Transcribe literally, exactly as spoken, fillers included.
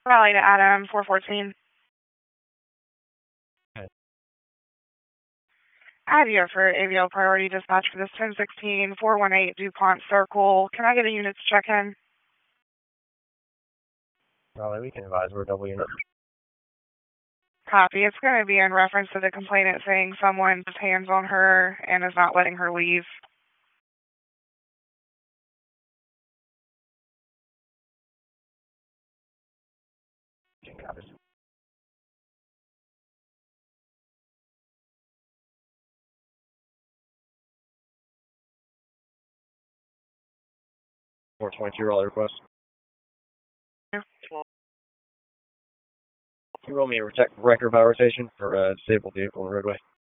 Raleigh to Adam, four fourteen. Okay. I have you for A V L priority dispatch for this ten sixteen four one eight DuPont Circle. Can I get a unit to check in? Raleigh, we can advise we're a double unit. Copy. It's going to be in reference to the complainant saying someone has hands on her and is not letting her leave. Okay, copies. four twenty-two, Raleigh request. Yeah. Can you roll me a record of our rotation for a disabled vehicle on the roadway?